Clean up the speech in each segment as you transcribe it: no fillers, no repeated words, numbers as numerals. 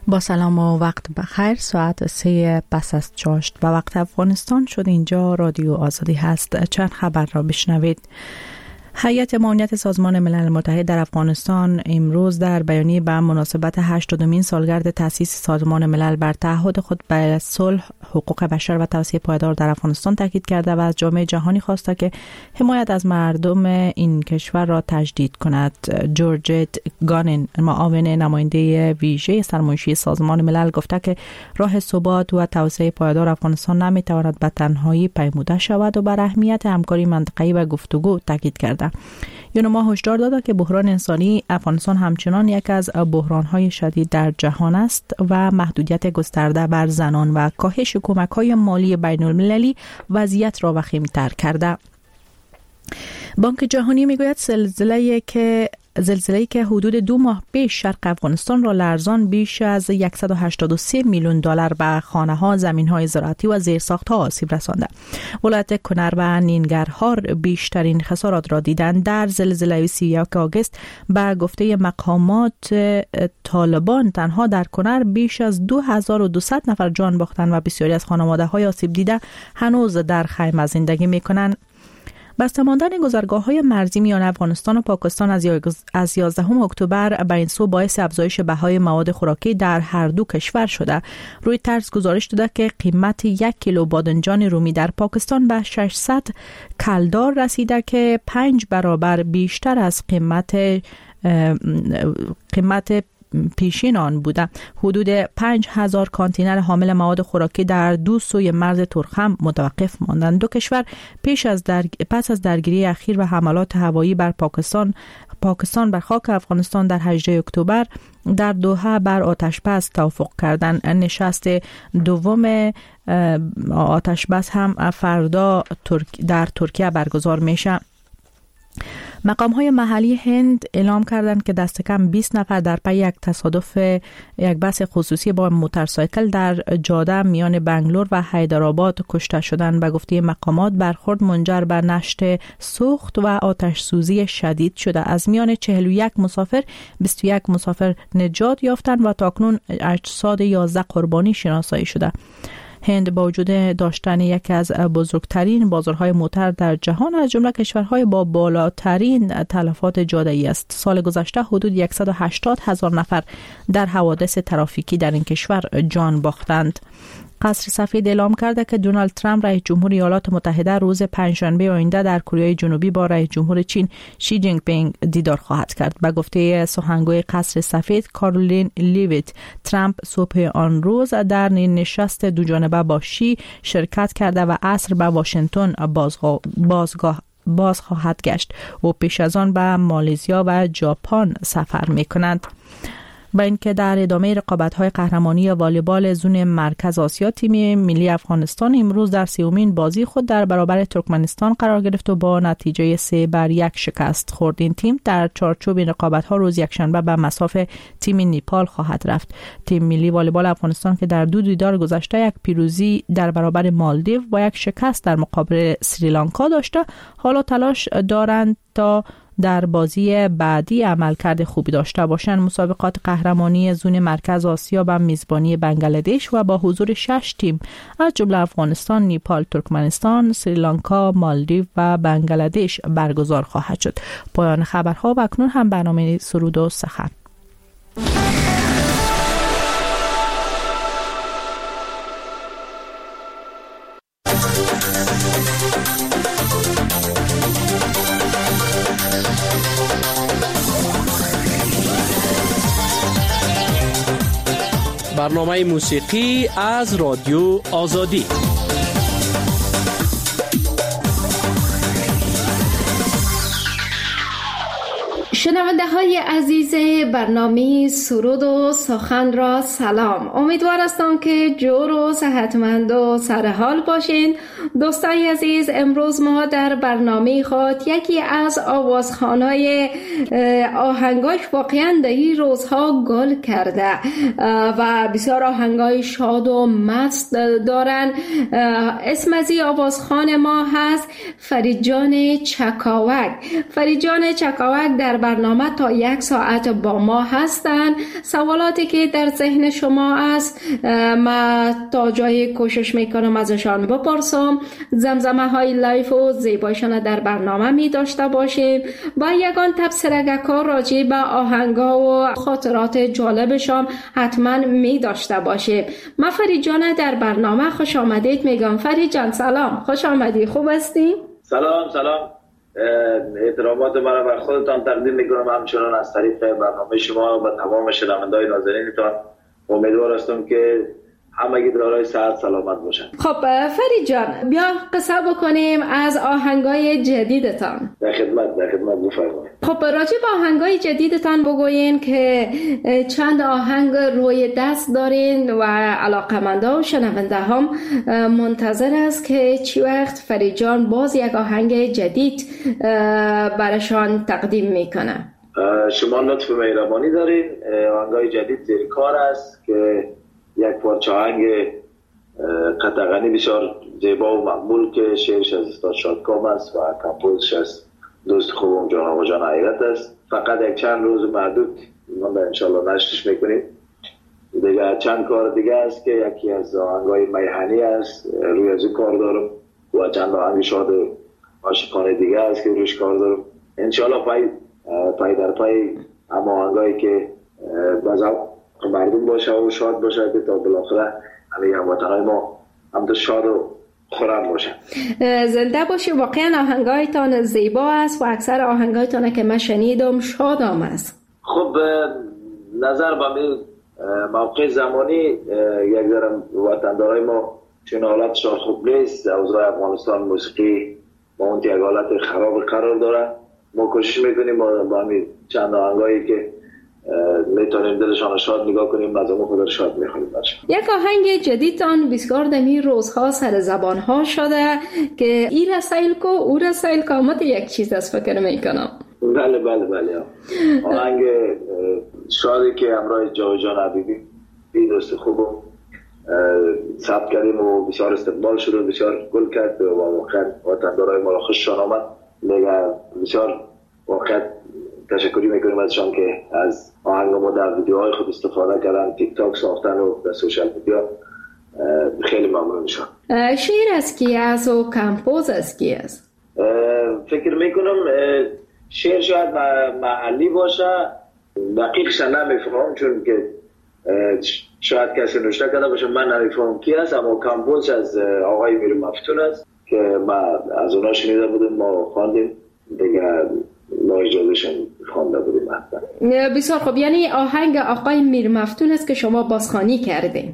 با سلام و وقت بخیر. ساعت 3 پس از چاشت و وقت افغانستان شد. اینجا رادیو آزادی هست. چند خبر را بشنوید. هیئت معاونت سازمان ملل متحد در افغانستان امروز در بیانیه به مناسبت 80مین سالگرد تأسیس سازمان ملل بر تعهد خود به صلح، حقوق بشر و توسعه پایدار در افغانستان تاکید کرده و از جامعه جهانی خواسته که حمایت از مردم این کشور را تجدید کند. جورجت گانین، معاون نماینده ویژه سرمنشی سازمان ملل، گفته که راه ثبات و توسعه پایدار افغانستان نمیتواند به تنهایی پیموده شود و بر اهمیت همکاری منطقه‌ای و گفتگو تاکید کرده. یونما هشدار داده که بحران انسانی افغانستان همچنان یک از بحران‌های شدید در جهان است و محدودیت گسترده بر زنان و کاهش کمک‌های مالی بین‌المللی وضعیت را وخیم‌تر کرده. بانک جهانی میگوید زلزله‌ای که حدود 2 ماه پیش شرق افغانستان را لرزان بیش از 183 میلیون دلار به خانه‌ها، زمین‌های زراعتی و زیرساخت‌ها آسیب رسانده. ولایت کنر و نینگرهار بیشترین خسارات را دیدند. در زلزله 31 آگوست به گفته مقامات طالبان تنها در کنر بیش از 2200 نفر جان باختند و بسیاری از خانواده‌های آسیب دیده هنوز در خیمه زندگی می‌کنند. بسته ماندن گذرگاه‌های مرزی میان افغانستان و پاکستان از 11 اکتبر به این سو باعث افزایش بهای مواد خوراکی در هر دو کشور شده. روی طرز گزارش داده که قیمت 1 کیلو بادنجان رومی در پاکستان به 600 کلدار رسیده که 5 برابر بیشتر از قیمت پیشین آن بوده. حدود 5000 کانتینر حامل مواد خوراکی در دو سوی مرز ترخم متوقف ماندند. دو کشور پس از درگیری اخیر و حملات هوایی بر پاکستان بر خاک افغانستان در 18 اکتبر در دوحه بر آتشبس توافق کردند. نشست دوم آتشبس هم فردا در ترکیه برگزار میشه. مقام‌های محلی هند اعلام کردند که دست کم 20 نفر در پی یک تصادف یک بس خصوصی با موتورسایکل در جاده میان بنگلور و حیدرآباد کشته شدند. به گفته مقامات برخورد منجر به نشت سوخت و آتش سوزی شدید شده. از میان 41 مسافر 21 مسافر نجات یافتند و تاکنون اجساد 11 قربانی شناسایی شده. هند با وجود داشتن یکی از بزرگترین بازارهای موتر در جهان از جمله کشورهای با بالاترین تلفات جاده‌ای است. سال گذشته حدود 180,000 نفر در حوادث ترافیکی در این کشور جان باختند. قصر سفید اعلام کرده که دونالد ترامپ رئیس جمهور ایالات متحده روز پنجشنبه آینده در کره جنوبی با رئیس جمهور چین شی جینگ پینگ دیدار خواهد کرد. به گفته سخنگوی قصر سفید کارولین لیویت، ترامپ صبح آن روز در نشست دو جانبه با شی شرکت کرده و عصر به واشنگتن باز خواهد گشت و پیش از آن به مالزیا و ژاپن سفر می‌کند. با اینکه در ادامه رقابت‌های قهرمانی والیبال زون مرکز آسیا، تیم ملی افغانستان امروز در 30مین بازی خود در برابر ترکمنستان قرار گرفت و با نتیجه 3-1 شکست خورد. این تیم در چارچوب این رقابت‌ها روز یکشنبه به مصاف تیم نیپال خواهد رفت. تیم ملی والیبال افغانستان که در دو دیدار گذشته یک پیروزی در برابر مالدیو و یک شکست در مقابل سریلانکا داشته، حالا تلاش دارند تا در بازی بعدی عملکرد خوبی داشته باشند. مسابقات قهرمانی زون مرکز آسیا به میزبانی بنگلادش و با حضور 6 تیم از جمله افغانستان، نیپال، ترکمنستان، سریلانکا، مالدیو و بنگلادش برگزار خواهد شد. پایان خبرها و اکنون هم برنامه سرود و سخن. برنامه موسیقی از رادیو آزادی. شنونده های عزیز برنامه سرود و سخن را سلام. امیدوار هستم که جور و صحتمند و سرحال باشین. دوستای عزیز، امروز ما در برنامه خود یکی از آوازخوان‌های آهنگاش واقعا در این روزها گل کرده و بسیار آهنگای شاد و مست دارن. اسم از این آوازخوان ما هست فرید جان چکاوک. فرید جان چکاوک در برنامه برنامه تا 1 ساعت با ما هستن. سوالاتی که در ذهن شما است ما تا جای کوشش میکنم ازشان بپرسم. زمزمه های لایف و زیبایشان در برنامه می داشته باشیم و یگان تبصره کار راجع به آهنگا و خاطرات جالبشان حتما می داشته باشیم. من فرید جان در برنامه خوش آمدید میگم. فرید جان سلام، خوش آمدی، خوب هستی؟ سلام. احترامات مرا بر خودتان تقدیم میکنم، همچنان از طریق برنامه شما و تمام شنوندگان نازنینتان. امیدوار هستم که همگی دارای صحت سلامت باشن. خب فرید جان بیا قصه بکنیم از آهنگای جدیدتان. در خدمت بفرمایید. خب راجع به آهنگای جدیدتان بگوین که چند آهنگ روی دست دارین و علاقمندا و شنونده هم منتظر است که چی وقت فرید جان باز یک آهنگ جدید برشان تقدیم میکنه. شما لطف مهربانی دارین. آهنگای جدید زیر کار است که یک پارچه آهنگ قطعانی بسیار زیبا و مقبول که شعرش از استاد شادکام است و کمپوزش از دوست خوبم جان آقا جان حقیقت است. فقط یک چند روز محدود ما انشالله نشرش میکنیم. دیگه چند کار دیگه است که یکی از آهنگای میهنی است روی از کار دارم و چند آهنگ شاد عاشقانه دیگه است که روش کار دارم. انشالله پای در پای اما آهنگایی که بازم مردم باشه و شاد باشه که تا بالاخره همه هموطنهای ما هم تو شاد و خورم باشه. زنده باشه. واقعا آهنگایتان زیبا است و اکثر آهنگایتان که من شنیدم شادام است. خب نظر به موقع زمانی یک ذره وطندارای ما چون حالتشان خوب نیست، اوضاع افغانستان موسیقی با اون یک حالت خراب قرار داره. ما کوشش میکنیم با همین چند آهنگایی که میتونیم دلشان شاد نگاه کنیم از اون خود شاد میخونیم باشه. یک آهنگ جدیدتان بسیار دمی روزها سر زبان ها شده که ای رسایل کو او رسایل کو مت یک چیز از فکر میکنم. بله آهنگ شادی که همراه جان حبیبی دوست خوبم ثبت کردیم و بسیار استقبال شد و بسیار گل کرد و واقعا وطندارای ما را خوششان آمد. بسیار واقعا تشکری میکنیم ازشان که از آهنگ ما در ویدیوهای خود استفاده کردن، تیک تاک ساختن و در سوشال میدیا. خیلی ممنون میشم. شعر از کی است و کمپوز از کی است؟ فکر میکنم شعر شاید محلی باشه، دقیقش نمیفهمم چون که شاید کسی نوشته کرده باشه من نمیفهمم کی است، اما کمپوز از آقای میر مفتون است که ما از اونا شنیده بودیم، ما خواندیم دیگه، ما اجازهشون خوانده بودیم. بسیار خوب. یعنی آهنگ آقای میر مفتون است که شما بازخوانی کردین؟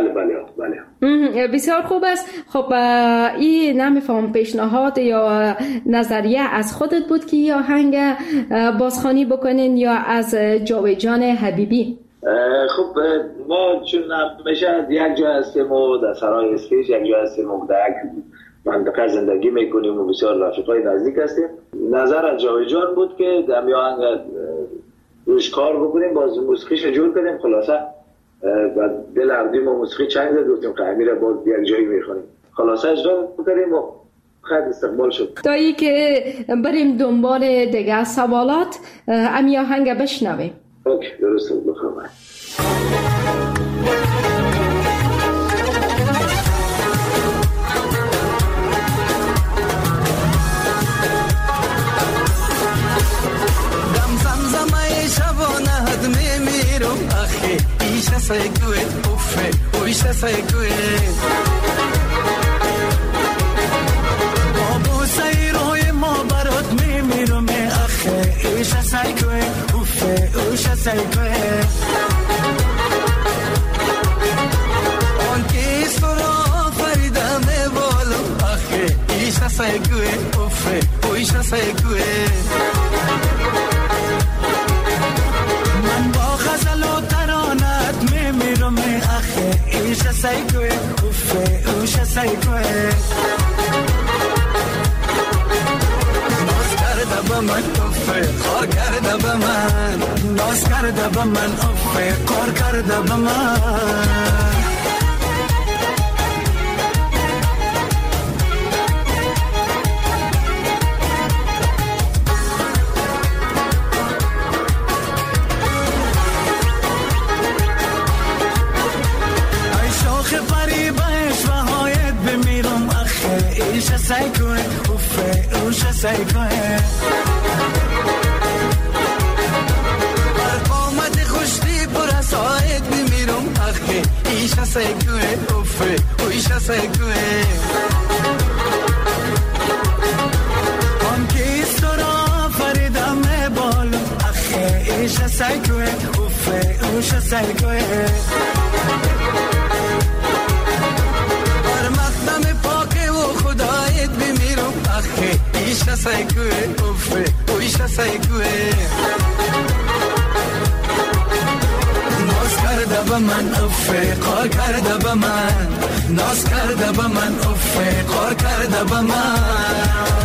بله. بسیار خوب است. خب این نمیفهم پیشنهاد یا نظریه از خودت بود که این آهنگ بازخوانی بکنین یا از جاویدجان حبیبی؟ خب ما چون همیشه یک جا هستیم و در سرای اسکیش یک جا هستیم و در یک منطقه زندگی میکنیم و بسیار رفیقای نزدیک هستیم. نظر از جاویدجان بود که در آهنگ روش کار بکنیم، باز موسیقیش جور کنیم. خلاصه و دل اردیم و موسیقی چنگ زد گفتیم که امیر باز یک جایی میخونیم. خلاصه اجرا بکنیم و خیلی استقبال شد. تا ای که بریم دنبال دیگه سوالات امی آهنگ بشنویم. اوکی درسته بخواهد. سایکوی اوفه اویش سایکوی آبو سایروی ما برات میمیرم اخه ایش سایکوی اوفه اویش سایکوی آن کیس را فریدم بالو اخه ایش سایکوی اوفه اویش سایکوی من با غزل و ترانت میمیرم اخه ایش سایکوی اوفه اوش سایکوی ناز کرده با من اوفه خار کرده با من ناز کرده با من اوفه خار کرده با من سایکوه اوفه اوش سایکوه قامت خوشتی پر ساعت بمیرم آخه ایش سایکوه اوفه اوش سایکوه هم که استرا فریدم بالو آخه ایش سایکوه اوفه اوش سایکوه ایشا سایکوه اوفه اویشا سایکوه ناز کرده با من اوفه قار کرده با من ناز کرده با من اوفه قار کرده با من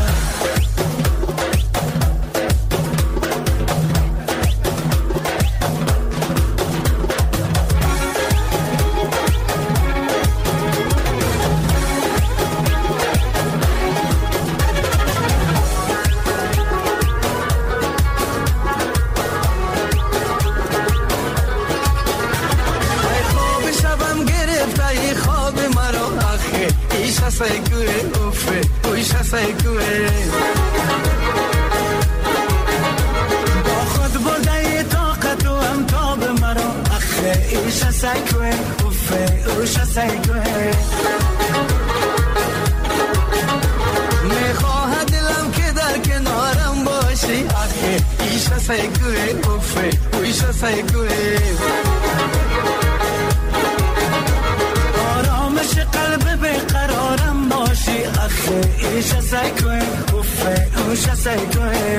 سایکوه اوفه اویشا سایکوه با خود برده طاقت و امتاب مرا اخه ایشا سایکوه اوفه اویشا سایکوه میخواه دلم که در کنارم باشی اخه ایشا سایکوه اوفه اویشا سایکوه آرامش قلب بقرارم باشی اخه ایشا سایکوه اوفه اوشا سایکوه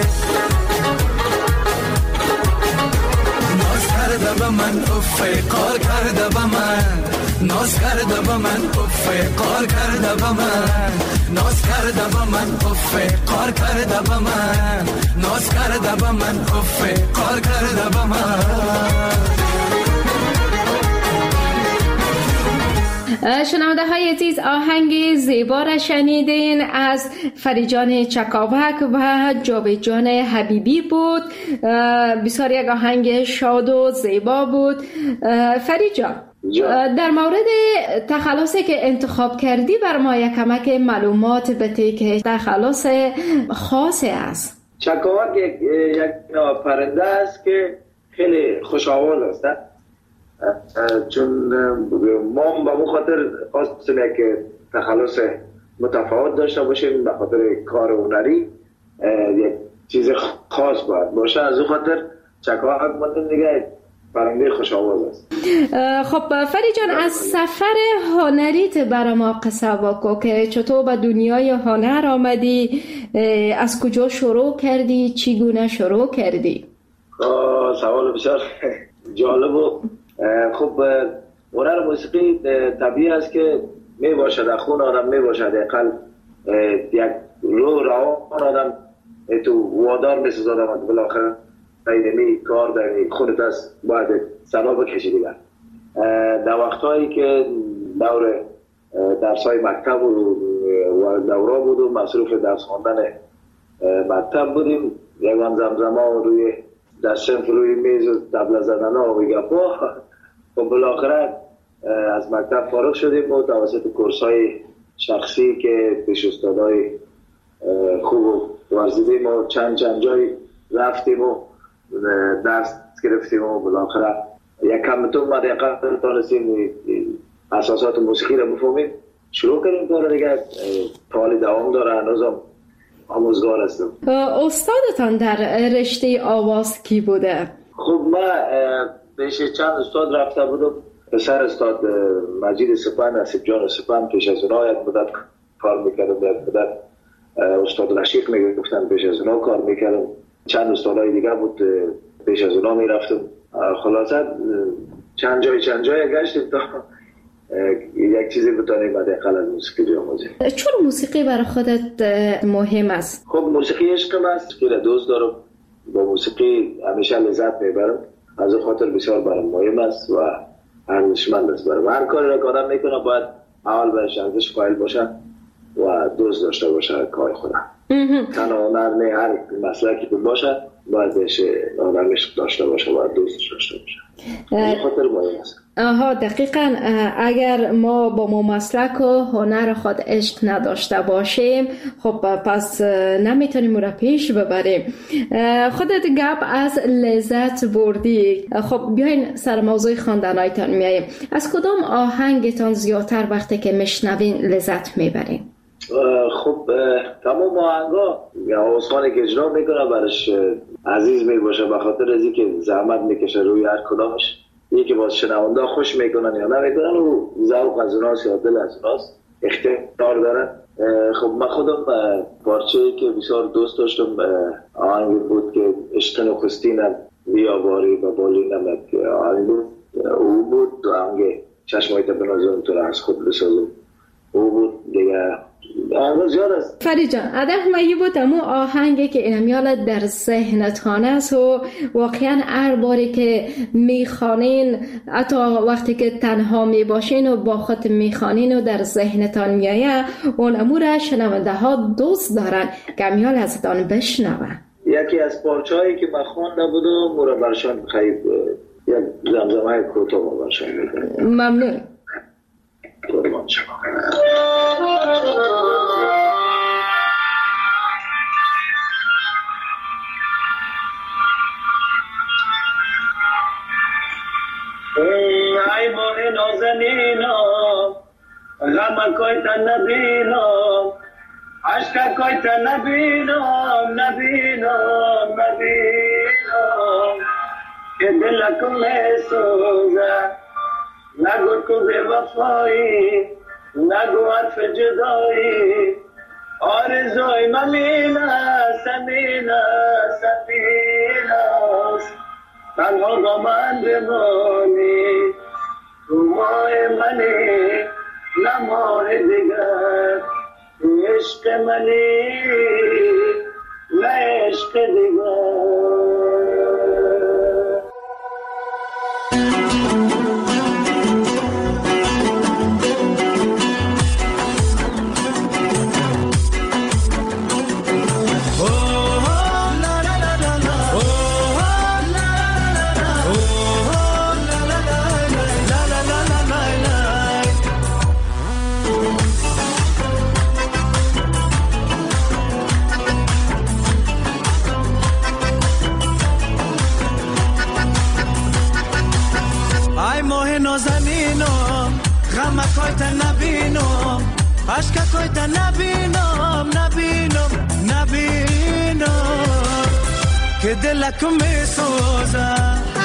ناز کرده با من اوفه قار کرده با من ناز کرده با من اوفه قار کرده با من ناز کرده با من اوفه قار کرده با من ناز کرده با من اوفه قار کرده با من شنونده های عزیز آهنگ زیبا را شنیدین از فریجان چکاوک و جاوید حبیبی بود. بسیار یک آهنگ شاد و زیبا بود. فریجان در مورد تخلصی که انتخاب کردی بر ما یک کمک معلومات بده که تخلص خاصی است. چکاوک یک پرنده است که خیلی خوش آواز است، چون ما به اون خاطر خواستیم یک تخلص متفاوت داشته باشیم، به خاطر کار هنری یک چیز خاص باید باشه. از اون خاطر چکاوک مانده دیگه پرنده خوش آواز است. خب فریجان، از سفر هنریت برای ما قصه بگو که چطور به دنیای هنر آمدی، از کجا شروع کردی، چگونه شروع کردی؟ سوال بسیار جالب و خب هنر موسیقی طبیعی است که می باشد در خون آدم، می باشد اقل یک روان آدم تو وادار می سازد آدم بالاخره می کار در خونت است باید سنا بکشی دیگر. در وقتهایی که دور درسای مکتب و دوره بود و مصروف درس خواندن مکتب بودیم، یگان زمزمه روی در صنف روی میز و طبله زدن ها و گپا. و بالاخره از مکتب فارغ شدیم و توسط کورس‌های شخصی که پیش استادای خوب ورزیدیم و چند جای رفتیم و درس گرفتیم و بالاخره یک کمتون ما دقیقا تانستیم اساسات موسیقی رو بفهمیم. شروع کردیم کار دیگه، حالی دوام داره، هنوزم آموزگار هستم. استادتان در رشته آواز کی بوده؟ خب من پیش چند استاد رفته بودم. پسر استاد مجید سپن، نصیب جان سپن، پیش از اونها یک مدت کار میکردم، یک مدت استاد رشیق میگفتن، پیش از اونها کار میکردم. چند استادای دیگه بود، پیش از اونها میرفتم. خلاصه چند جای گشتیم تا یک چیزی بتونیم حداقل از موسیقی بیاموزیم. چرا موسیقی برای خودت مهم است؟ خب موسیقی عشقم است، خیلی دوست دارم، با موسیقی همیشه لذت میبرم، از اون خاطر بسیار برام مهم است و ارزشمند است. برام هر کاری را که آدم میکنه باید اول بهش ارزش قائل باشه و دوست داشته باشه کار خودم. تنها هنر نه، هر مسلکی که باشه باید بهش آدمش داشته باشه، باید دوستش داشته باشه. از اون خاطر مهم است. آها دقیقاً. اگر ما با مسلک و هنر خود عشق نداشته باشیم خب پس نمیتونیم را پیش ببریم. خودت گپ از لذت بردی. خب بیاین سر موضوع خواندنایتان میاییم. از کدام آهنگتان زیادتر وقتی که میشنوین لذت میبرین؟ خب تمام آهنگا عثمانی که اجرا میکنه برش عزیز میباشه به خاطر از اینکه زحمت میکشه روی هر کدامش. یکی باز شنونده خوش میکنن یا نمیکنن و ذوق از اوناست یا دل از اوناست، اختیار دارن. خب من خودم پارچه‌ای که بسیار دوست داشتم آهنگ بود که عشق نخستینم بیاواری و بالینم آهنگ بود. او بود آهنگ چشمایت بنازم تو را از خود بسازم. او بود دیگه. آهنگ زیاد است. فرید جان ادب مایی بود امو آهنگی که اینمیال در ذهنتان است و واقعا هر باری که میخوانین حتی وقتی که تنها میباشین و با خود میخوانین و در ذهنتان میایه اون امو را شنونده ها دوست دارن که امیال ازتان بشنون. یکی از پارچه‌هایی که من خوانده بودم مرا برشان خیلی یک زمزمه کوتاه برشان میکنم. ممنون. قربان شما. ای ماه نازنینم غم کویت نبینم عشق کویت نبینم که دلکم میسوزه نگو تو بے وفایی نگو حرف جدایی آرزوی ممینه سمینه تنها با من بمانی تو ماه منی نه ماه دیگر تو عشق منی نه عشق دیگر. کویت نبینم عشق کویت نبینم که دلکم میسوزه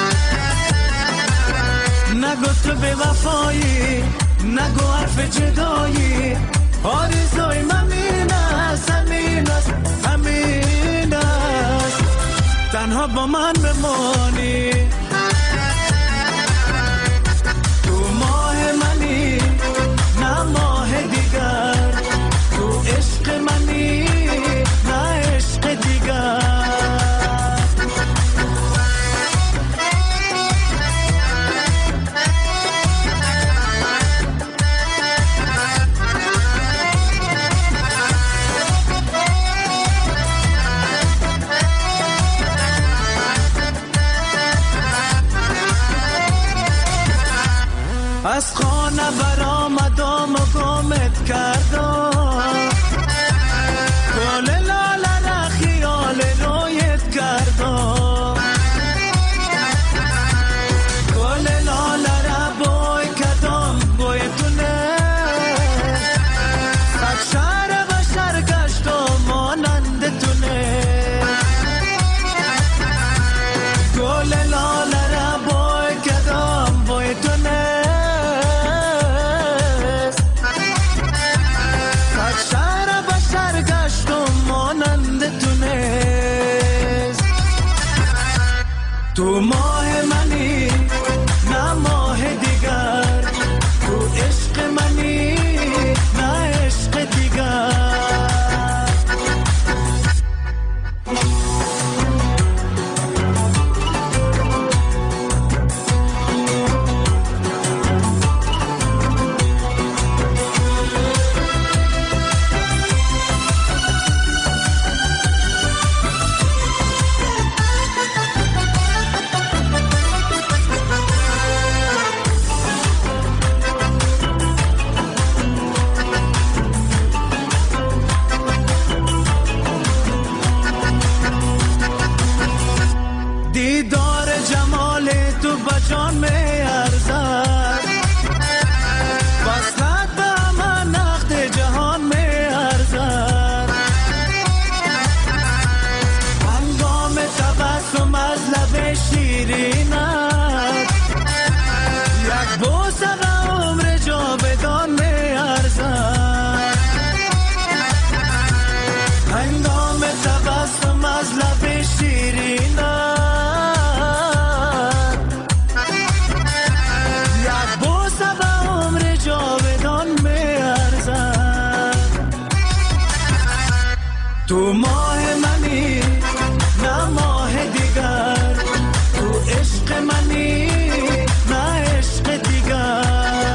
نگو تو بے وفایی نگو حرف جدایی آرزوی همین است تنها با من بمانی تو ماه منی نه ماه دیگر تو عشق منی نه عشق دیگر. از خانه برآمدم و گمت کردم گل لاله را خیال رویت کردم گل لاله را بوی کردم بوی تونه صد شهر و شهر گشتم مانند تونه گل لاله را بوی کردم بوی تونه تو ماه منی نه ماه دیگر تو عشق منی نه عشق دیگر. تو ماه منی نه ماه دیگر، تو عشق منی نه عشق دیگر.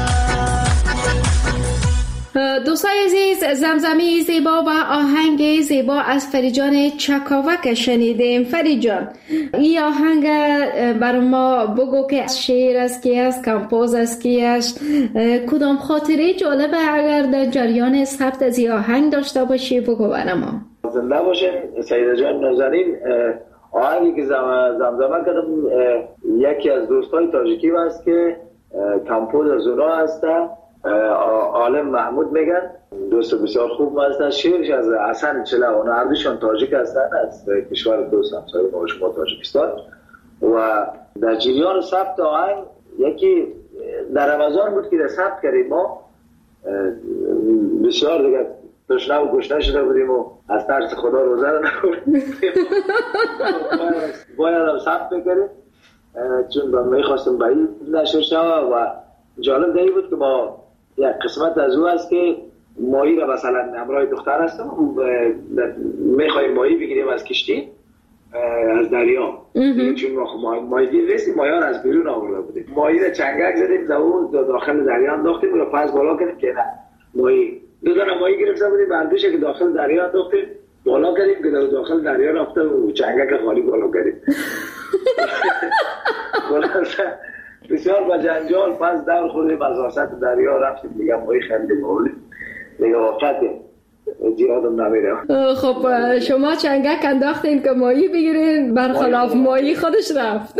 دوستای عزیز، زمزمه زیبا و آهنگ زیبا از فریجان چکاوک شنیدیم. فریجان، این آهنگ بر ما بگو که شعر است کی است، کمپوز است کی است، کدام خاطره جالبه اگر در جریان ثبت از این آهنگ داشته باشی بگو بر ما. زنده باشین سیده جان نازنین. آهنگی که زمزمه کردم یکی از دوستای تاجیکی هست که کمپوز از اونا هسته، عالم محمود میگن، دوست بسیار خوب هستن. شعرش از حسن چله، اونا هردوشان تاجیک هستن، از کشور دوست همسایه ما شما تاجیکستان. و در جریان ثبت آهنگ یکی در رمضان بود که در ثبت کردیم، ما بسیار دیگه تشنه و گشنه شده بودیم و از ترس خدا روزه رو نخوردیم، باید هم ثبت بکریم چون میخواستم به این نشر شود. و جالب دیگه بود که ما یک قسمت از او هست که ماهی را مثلا همراه دختر هستم میخوایم ماهی بگیریم از کشتی از دریا، چون ما ماهی گیر رسیم، ماهی از بیرون آورده بودیم، ماهی را چنگک زدیم داخل دریا انداختیم و پس بالا کردیم که نه ماهی دو دانه ماهی گرفته بودیم، بردوشه که داخل دریا انداختیم بالا کردیم که داخل دریا رفته و چنگک خالی بالا کردیم. بسیار با جنجال پس دور خوردیم از وسط دریا رفتیم دیگه ماهی خریدیم آوردیم دیگه وقته زیادم نمیره. خب شما چنگک انداختین که ماهی بگیرین، برخلاف ماهی خودش رفت.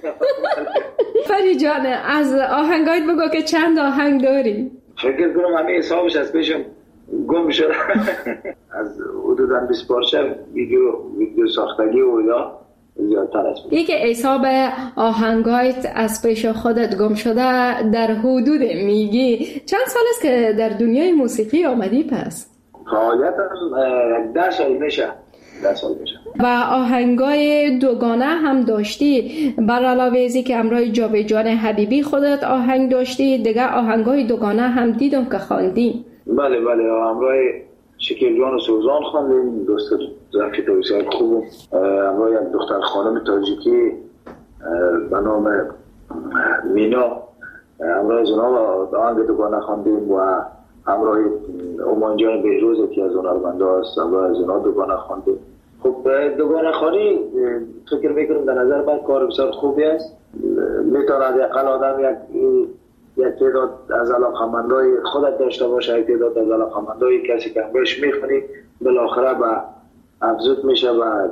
فری جان، از آهنگایت بگو که چند آهنگ داری؟ فکر کنم همه حسابش از پیشم گم شد. از حدوداً 20 پارچه ویدیو ساختگی و یا زیادتر است. یکی حساب آهنگایت از پیش خودت گم شده در حدود میگی چند سال است که در دنیای موسیقی آمدی پس؟ فعالیتم 10 سال میشه. و آهنگای دوگانه هم داشتی، بر علاوه ازی که امرای جاویدجان حبیبی خودت آهنگ داشتی، دیگه آهنگای دوگانه هم دیدم که خواندی. بله امرای شکیل جان و سوزان خواندیم، دوست رفیق بسیار خوب، امرای یک دختر خانم تاجیکی به نام مینا، امرای زنها آهنگ دوگانه خواندیم و امرای امان جان بهروز که از هنرمنده است، امرای زنها دوگانه خواندیم. خب دوگانه خوانی فکر میکنم در نظر من کار بسیار خوبی است، میتواند اقل آدم یک تعداد از علاقمندای خودت داشته باشه، یک تعداد از علاقمندای کسی که همراهش میخونی بالاخره به افزود میشه و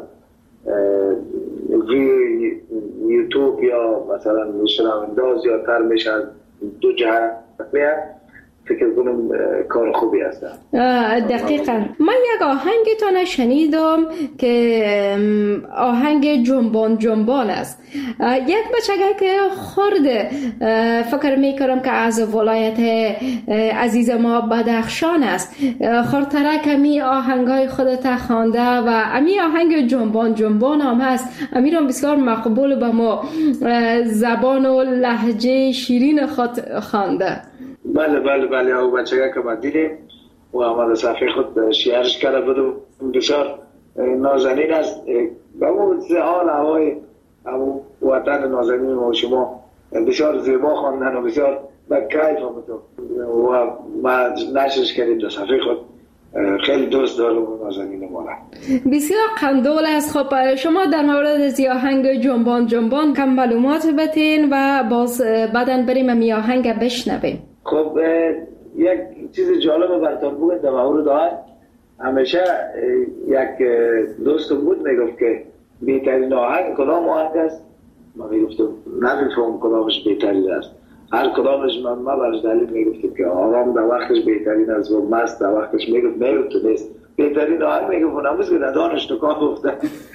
یوتیوب یا مثلا شنوانداز یا تر میشه، دو جهت میاد. فکر کنم کار خوبی هست. دقیقاً من یک آهنگتان شنیدم که آهنگ جنبان است. یک بچگه که خورده فکر میکنم که از ولایت عزیز ما بدخشان است، خورتره کمی آهنگای خودت خوانده و امی آهنگ جنبان هم هست، امیرم بسیار مقبول به ما زبان و لهجه شیرین خود خوانده. بله او بچه که ما دیدیم و آمده صفحه خود شیرش کرده بودم، بسیار نازنین است. به اون حال هوای وطن نازنین ما شما بسیار زیبا خواندن و بسیار به کیف آمدم و ما نشرش کردیم در صفحه خود. خیلی دوست دارم نازنین ما را، بسیار قندول است. خب شما در مورد از آهنگ جنبان کم معلومات بتین و باز بعدن بریم امی آهنگ بشنویم. خب یک چیز جالب براتون بگم در مورد آهنگ. همیشه یک دوستم بود میگفت که بهترین آهنگ کدام آهنگ است؟ من میگفتم نمیفهم کدامش بهترین است، هر کدامش من برش دلیل میگفتم که آرام در وقتش بهترین است و مست در وقتش میگفت تو نیست بهترین آهنگ میگفت نموز که ندانش تو کار گفته.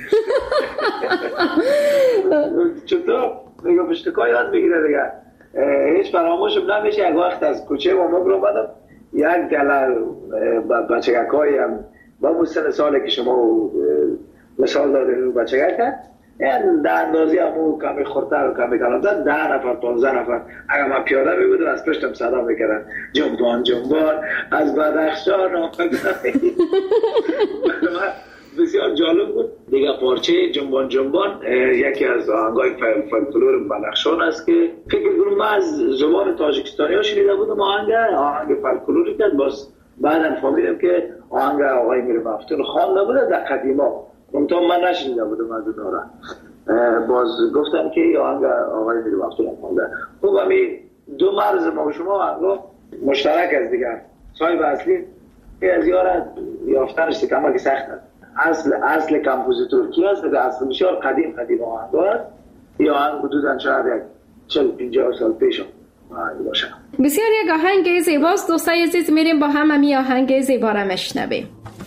چطور؟ میگفت اشتکا یاد بگیره دیگه. هیچ فراموشم نمیشه. یک وقت از کوچه و مگرو بدم یک گله بچگک هم با مستن ساله که شما مثال دارین بچگک یعنی در اندازی همون کمی خورتر و کمی کلامتر 10 نفر 15 نفر اگر من پیاده میبودم از پشتم صدا میکردن جنبان از بدخشان بسیار جالب بود. دیگه پارچه جنبان جنبان یکی از آهنگای فولکلور بدخشان است که فکر کنم من از زبان تاجیکستانی ها شنیده بودم آهنگ فولکلوری که بعداً فهمیدم که آهنگ آقای میر مفتون خوانده بوده در قدیما، منتها من نشنیده بودم از اونها را. باز گفتن که آهنگ آقای میر مفتون خوانده. خب همین دو مرز ما و شما آهنگا مشترک است دیگه. صاحب اصلی از یارا یافتنش کمک سخت است. اصل کمپوزیتور کی است؟ اصل بسیار قدیم آهنگ است. یا آهنگ حدوداً شاید 40-50 سال پیش باشه. بسیار یک آهنگ زیباست. دوستای عزیز میریم با هم همی آهنگ زیبا را مشنویم.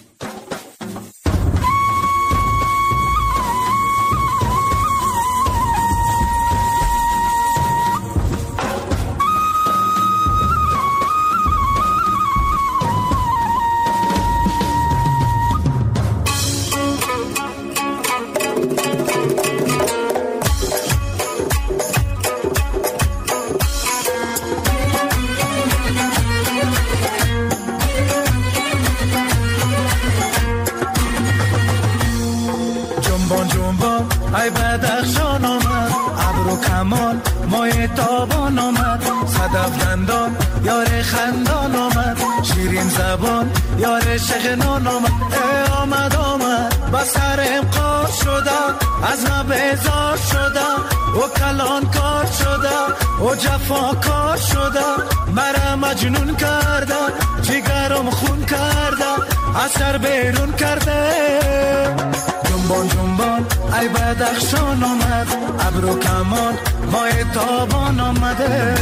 ای بدخشان آمد ابر و کمان مای تابان آمد صدف دندان یار خندان آمد شیرین زبان یار شغنان آمد آمد با سرم قار شده از ما بیزار شده و کلان کار شده و جفا کار شده مرا مجنون کرده جگرم خون کرده اثر بیرون کرده جنبان جنبان ای بدخشان آمد ابر و کمان مای تابان آمده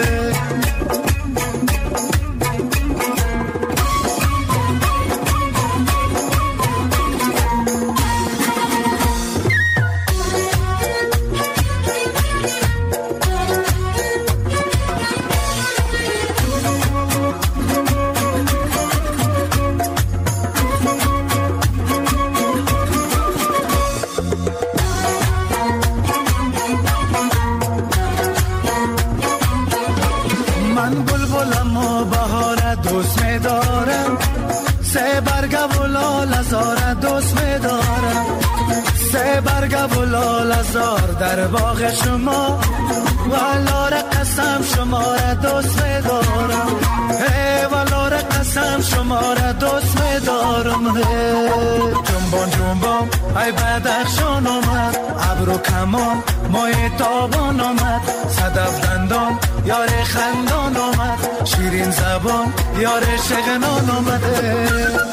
در باغ شما والار قسم شما را دوست می‌دارم والار قسم شما را دوست می‌دارم جنبان جنبان ای بدخشان آمد ابر و کمان مای تابان آمد صدف دندان یار خندان آمد شیرین زبان یار شغنان آمده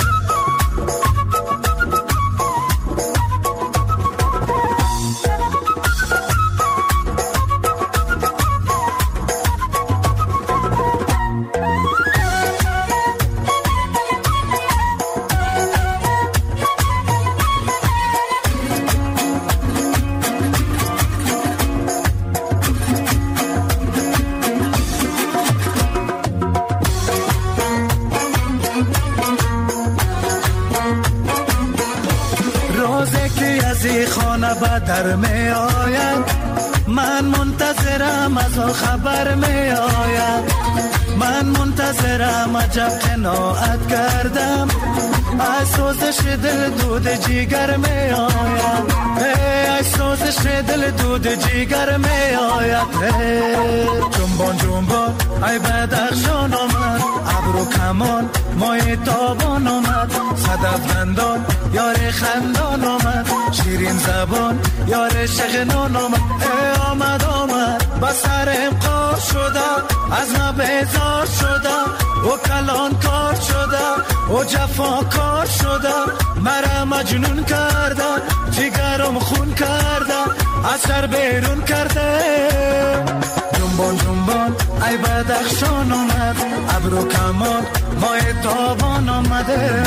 در می آید من منتظرم از آن خبر می آید من منتظرم عجب قناعت کردم از سوزش دل دود جیگر می آید از سوزش دل دود جیگر می آید جنبان جنبان ای بدخشان آمد ابر و کمان مای تابان آمد صدف دندان یار خندان آمد شیرین زبان یار شغنان آمد آمد با سرم قار شده از ما بیزار شده و کلان کار شده و جفا کار شده مرا مجنون کرده جگرم خون کرده اثر بیرون کرده جنبان جنبان ای بدخشان آمد ابر و کمان مای تابان آمده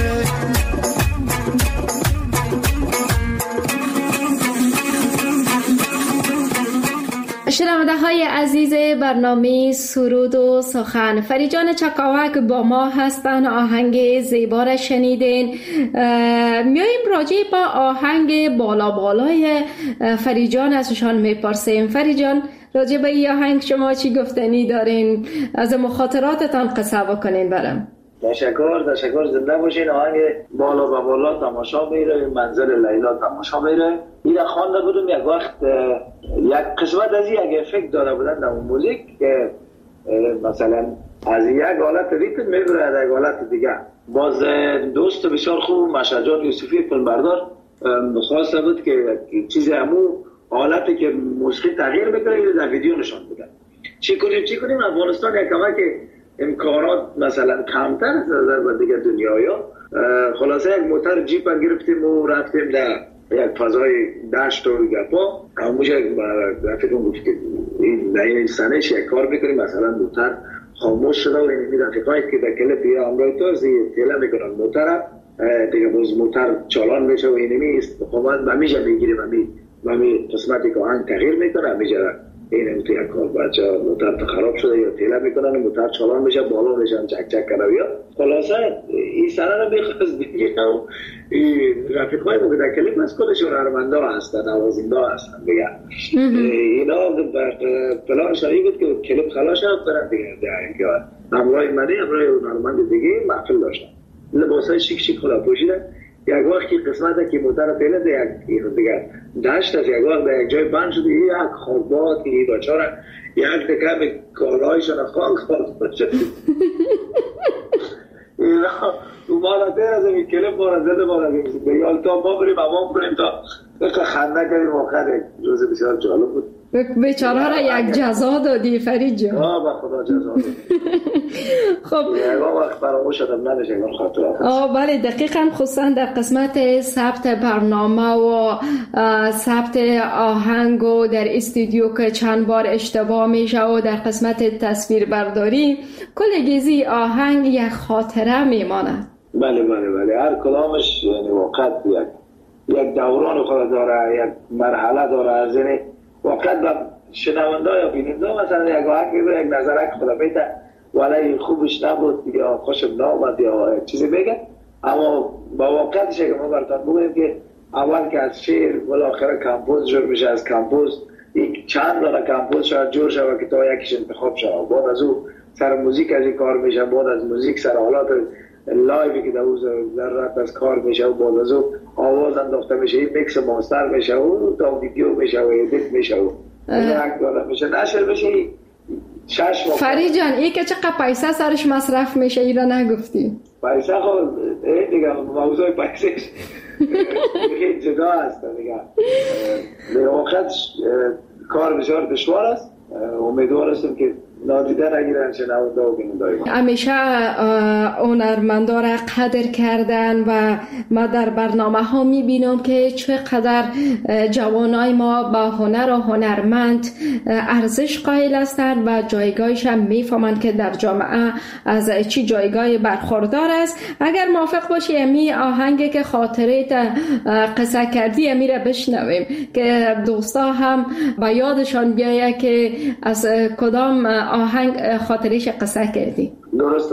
شنونده های عزیز برنامه سرود و سخن، فریجان چکاوک با ما هستن. آهنگ زیبا را شنیدین. میاییم راجع با آهنگ بالا بالای فریجان ازشان میپرسیم. فریجان، راجع به این آهنگ شما چی گفتنی دارین؟ از مخاطراتتان قصه بکنین برام. تشکر زنده باشین. آهنگ بالا و بالا تماشا میره، منزل لیلا تماشا میره. این خوانده بودم یک وقت، یک قسمت از این یک افکت داده بودن در موزیک که مثلا از یک حالت ریتم میبره از یک حالت دیگه. باز دوست بسیار خوب مشجات یوسفی فیلمبردار خواسته بود که چیز همون حالتی که موسیقی تغییر بکنه در ویدیو نشان بودن. چی کنیم افغانستان یک کمک امکانات مثلا کمتر از نظر دیگه دنیایا. خلاصه یک موتر جیپ گرفتیم و رفتیم در یک فضای دشت و گپا. همونجا رفتیم گفت که این سنش یک کار بکنیم، مثلا موتر خاموش شده و این رفیقایی که در کلپ یا همراه تو تیله میکنن موتر دیگه، باز موتر چالان میشه و اینمی استقامت همیشه میگیریم همی قسمتی که آهنگ تغییر میکنه همیشه این توی یک کار بچه موتر خراب شده یا تیله میکنن موتر چالان میشه بالا میشن چک کنه یا خلاصه این سنه رو میخواست دیگه و رفیقای ما که در کلیپ از کلشون هرمنده هستن نوازنده هستن دیگه. اینا پلان شایی بود که کلیپ خلاص شد برن دیگه همراه منی همراه نارمند دیگه محفل داشتن، لباسای شیک خدا پوشیدن. یک وقتی قسمت که موتر پیله یک دیگه داشت از یک وقت در یک جای بند شده یک خوابات که این بچاره یک دکه به کالایشان خاک شد. اینا مالا دیر از این کلپ مالا زده مالا بیال تا ما بریم امام بریم تا خنده کردیم آخر روز بسیار جالب بود. بیچاره را یک جزا دادی فرید جان. با خدا جزا دادی. خب یک وقت فراموش شدم نداشت یک خاطرات. بله دقیقاً، خصوصا در قسمت ثبت برنامه و ثبت آهنگ و در استودیو که چند بار اشتباه میشه و در قسمت تصویر برداری کلگیزی آهنگ یک خاطره میماند. بله هر کلامش یعنی واقعا یک دوران خود داره، یک مرحله داره. از این واقعا به شنونده یا بیننده مثلا یک آهنگ یک نظرک خدا بیده ولی خوبش نبود یا خوشم نامد یا چیزی بگه، اما با واقعیتش که ما براتون بگویم که اول که از شعر بالاخره کمپوز جور میشه، از کمپوز چند دانه کمپوز شاید جور شود که تا یکیش انتخاب شود، بعد از او سر موزیک از این کار میشه، بعد از موزیک سر حالات لایوی که در او ذرات از کار میشه و بعد از او آواز انداخته میشه، این میکس ماستر میشه و تا ویدیو میشه و ادیت میشه و یک دانه میشه نشر میشه. فرید جان این که چقدر پیسه سرش مصرف میشه این را نگفتی؟ پیسه خود دیگه موضوع پیسه جدا هست دیگه. به واقعیت کار بسیار دشوار است. امیدوار هستم که نادیده نگیرن شنونده و بیننده. همیشه هنرمندا را قدر کردن و ما در برنامه ها میبینم که چقدر جوانای ما با هنر و هنرمند ارزش قائل هستند و جایگاهش هم میفهمند که در جامعه از چی جایگاه برخوردار است. اگر موافق باشی امی آهنگی که خاطره قصه کردی امی را بشنویم که دوستا هم با یادشان بیایه که از کدام آهنگ خاطریش قصه کردی. درسته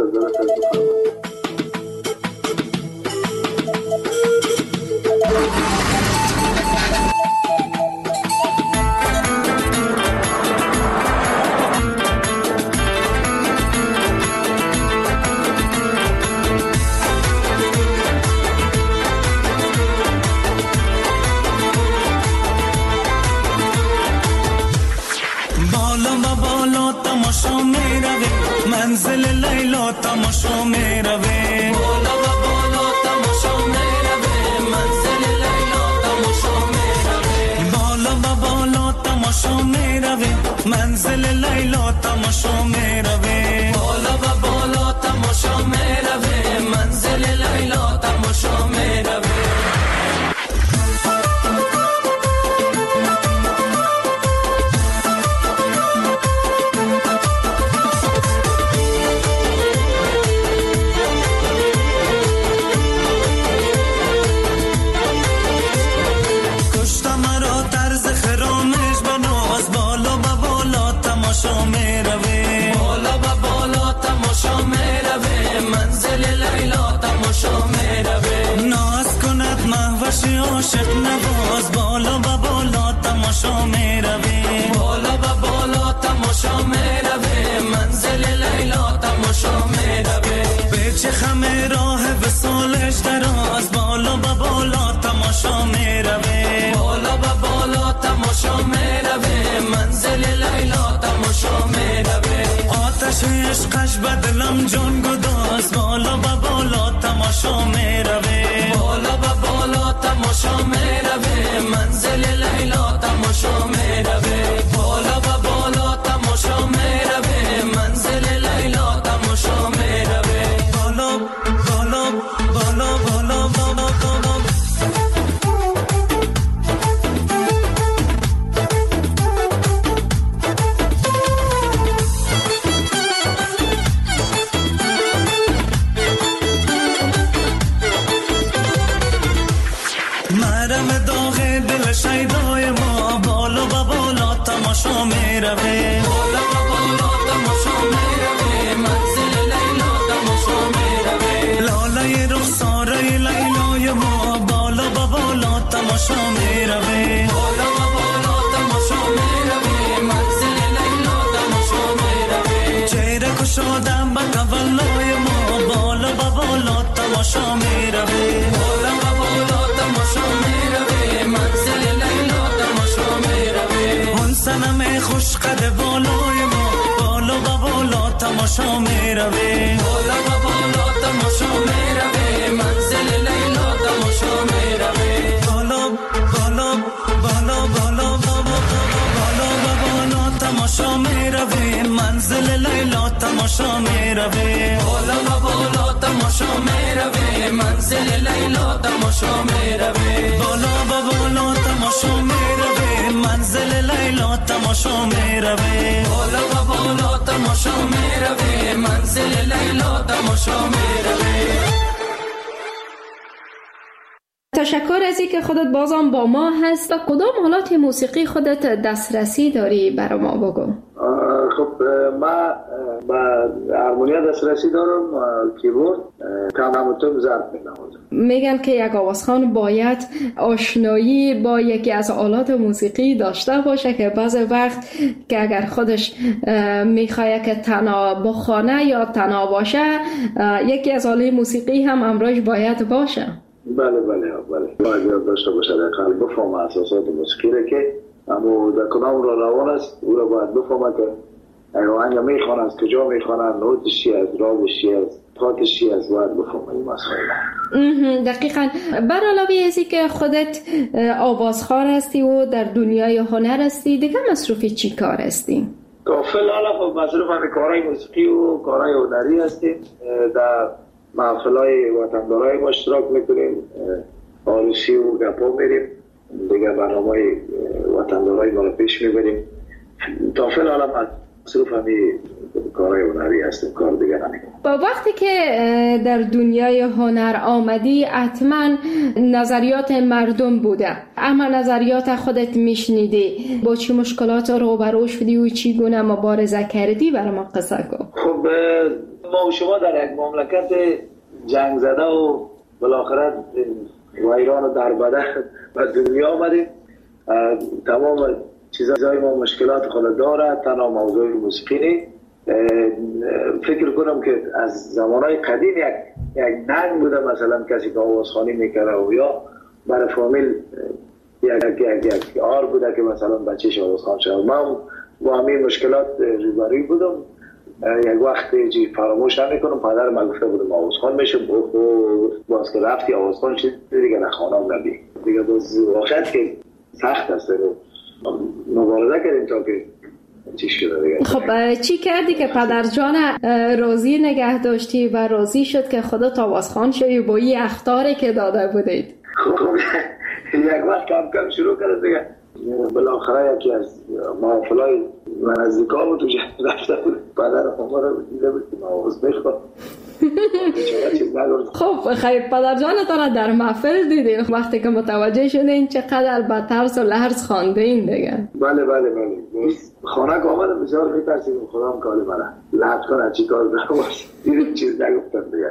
منزل لیلا تماشا میروه، بالا و بالا تماشا میروه، منزل لیلا تماشا میروه، بالا و بالا تماشا میروه، منزل لیلا تماشا میروه، بالا و بالا تماشا میروه، منزل لیلا تماشا میروه. عاشق نواز بالا و بالا تماشا میروه، بالا و بالا تماشا میروه، منزل لیلا تماشا میروه. به چه راه وصالش دراز، بالا با بالا تماشا میروه، بالا با بالا تماشا میروه، منزل لیلا تماشا میروه. آتش عشقش به دلم جان گداز، بالا با بالا تماشا میروه، بالا با بالا تماشا میروه، منزل لیلا تماشا میروه، بالا با بالا تماشا میروه، منزل لیلا تماشا میروه. بالا بالا بالا بالا بالا بالا. مرم داغ دل شیدای ما، بالا و بالا تماشا میروه، بالا و بالا تماشا میروه، منزل لیلا تماشا میروه. لاله رخساره لیلای ما، بالا و بالا تماشا میروه، بالا و بالا تماشا میروه، منزل لیلا تماشا میروه. چهره کشادم به تولای ما، بالا و بالا تماشا میروه، بالا و بالا تماشا میروه، منزل لیلا تماشا میروه. اون سنم خوش قد بالای ما، بالا و بالا تماشا میروه، بالا و بالا تماشا میروه، منزل لیلا تماشا میروه. بالا بالا بالا بالا بالا بالا و بالا تماشا میروه، منزل لیلا تماشا میروه، بالا و بالا تماشا میروه، منزل لیلا تماشا میروه، بالا و بالا تماشا میروه، منزل لیلا تماشا میروه، بالا و بالا تماشا میروه، منزل لیلا تماشا میروه. تشکر از اینکه خودت بازم با ما هست. و کدام آلات موسیقی خودت دسترسی داری برای ما بگو؟ خب من با هارمونیا دسترسی دارم، کیبورد، کمانتون، ضرب می‌نوازم. میگن که یک آوازخوان باید آشنایی با یکی از آلات موسیقی داشته باشه که بعضی وقت که اگر خودش میخواد که تنها بخونه یا تنها باشه، یکی از آلات موسیقی هم همراهش باید باشه. بله باید یاد داشته باشه، دقیقا بفهم اساسات موسیقی را که اما در کدام را روان است او را باید بفهمه که آهنگ میخوانه، از کجا میخوانه، نوتش چی است، راگش چی است، تاتش چی است، باید بفهمه این مسائل. دقیقاً. بر علاوه ازی که خودت آوازخوان هستی و در دنیای هنر هستی، دیگه مصروف چی کار هستی؟ فعلا خب مصروف همین کارهای موسیقی و کارهای هنری هستیم. در محفلهای وطندارای ما اشتراک میکنیم، آرشی و گپا میریم، دیگه برنامه‌های وطندارای ما رو پیش میبریم. تا فعلا مصروف همین کارهای هنری هستیم، کار دیگه نمیکنیم. با وقتی که در دنیای هنر آمدی حتما نظریات مردم بوده، اما نظریات خودت میشنیدی، با چی مشکلات روبرو شدی و چی گونه مبارزه کردی؟ برای ما قصه کن. خب ما و شما در یک مملکت جنگ زده و بالاخره ویران و دربده به دنیا آمدیم. تمام چیزهای ما مشکلات خود داره، تنها موضوع موسیقی نیست. فکر کنم که از زمانهای قدیم یک ننگ بوده، مثلا کسی که آوازخوانی میکره و یا برای فامیل یک آر بوده که مثلا بچهش آوازخوان شد. من با همین مشکلات روبروی بودم. یک وقت چی فراموش نمیکنم، پدر من گفته بودم آوازخوان میشم، باز که رفتی آوازخوان شد دیگه نخوانم نبی دیگه، باز واقعیت که سخت است. مبارزه کردیم تا که چی شده دیگه. خب چی کردی که پدر جان راضی نگه داشتی و راضی شد که خودت آوازخوان شدی با این اخطاری که داده بودید؟ خب یک وقت کم کم شروع کرد دیگه. بالاخره یکی از محافلای من از ذکا بود و رفته بود، پدر ما رو دیده بود که آواز میخواد. خب خیلی پدر جانتان در محفل دیدی، وقتی که متوجه شدین چقدر با ترس و لرز خوانده این دیگه؟ بله خانه که آمدم بسیار میترسیم خدا هم کالی منه لحظ کنه چی کار داره باشه، دیدیم چیز نگفتن دیگه.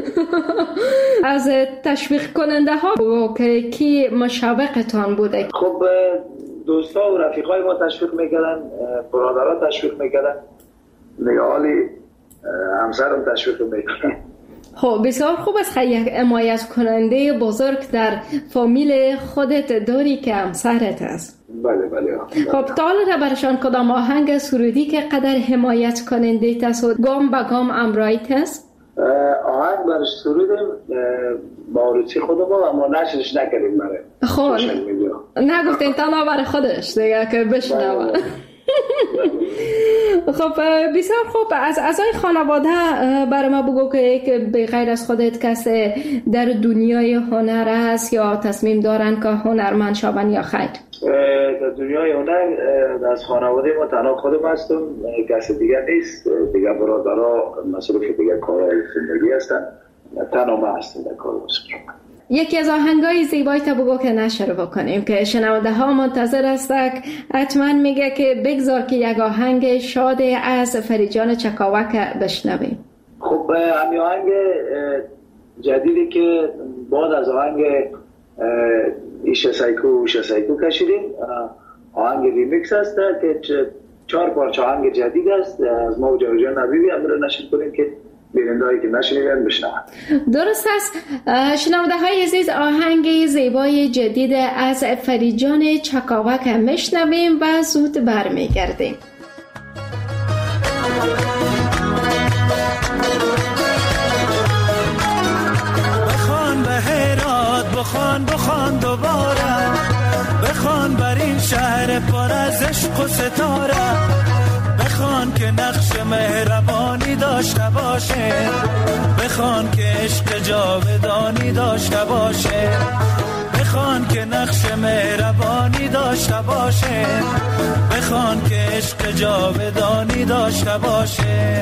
از تشویق کننده ها که کی مشوقتان بوده؟ خب دوستا و رفیقای ما تشویق میکردن، برادرها تشویق میکردن، نگاهالی همسرم تشویق میکردن. خب بسیار خوب است یک حمایت کننده بزرگ در فامیل خودت داری که همسرت است. بله. خب تا حالا برشان کدام آهنگ سرودی که قدر حمایت کننده است گام به گام امرایت است؟ آهنگ برش سرودیم با روچی خودم اما نشرش نکردیم برای خب نگفتین تنها برای خودش دیگه که بشنوه. خب بسیار خوب. از اعضای خانواده برای ما بگو که به غیر از خودت کسی در دنیای هنر است یا تصمیم دارن که هنرمند شوند یا خیر؟ در دنیای هنر از خانواده ما تنها خودم هستم، کسی دیگر نیست. دیگر برادرها مصروف دیگر کارهای زندگی هستن، تنها ما هستم در کار موسیقی. یکی از آهنگای زیبایی تا بگو که نشر بکنیم که شنونده ها منتظر هستند. حتما میگه که بگذار که یک آهنگ شاد از فریجان چکاوک بشنویم. خب همین آهنگ جدیدی که بعد از آهنگ ایشه سایکو کشیدیم، آهنگ ریمیکس هست که 4 پارچه آهنگ جدید است از ما و جان نبیبی. امروز نشر کنیم که بیننده‌هایی که نشنیدن بشنون. درست است. شنونده های عزیز، آهنگ زیبای جدید از فریجان چکاوک میشنویم و زود برمیگردیم. بخوان به هرات، بخوان دوباره، بخوان بر این شهر پر از عشق و ستاره، بخوان که نقش مهربانی داشته باشه، بخوان که عشق جاودانی داشته باشه، بخوان که نقش مهربانی داشته باشه، بخوان که عشق جاودانی داشته باشه.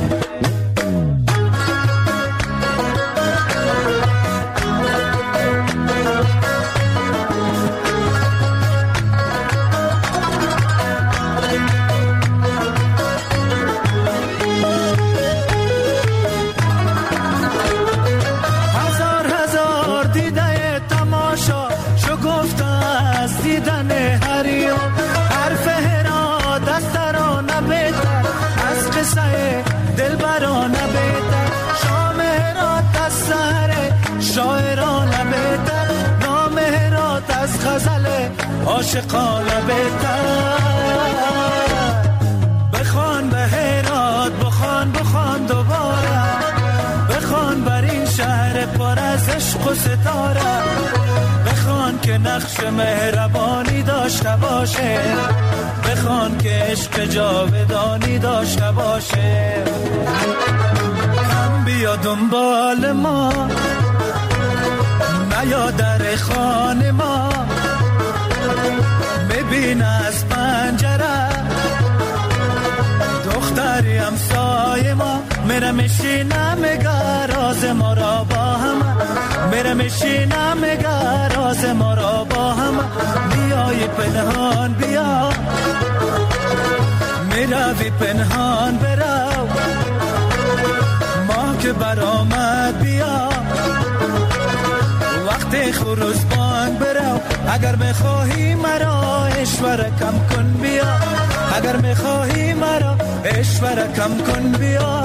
عاشقانه بهتر. بخوان به هرات، بخوان دوباره، بخوان بر این شهر پر از عشق و ستاره، بخوان که نقش مهربانی داشته باشه، بخوان که عشق جاودانی داشته باشه. کم بیا دنبال ما، نیا در خانه ما، ببین از پنجره دختری همسایه ما، میره میشینه میگه راز ما را با هم، میره میشینه میگه راز ما را با هم. بیای پنهان بیا، میروی پنهان برو، ما که برآمد بیا، وقت خروس بانگ برو. اگر میخواهی مرا اشوره کم کن بیا، اگر میخواهی مرا اشوره کم کن بیا.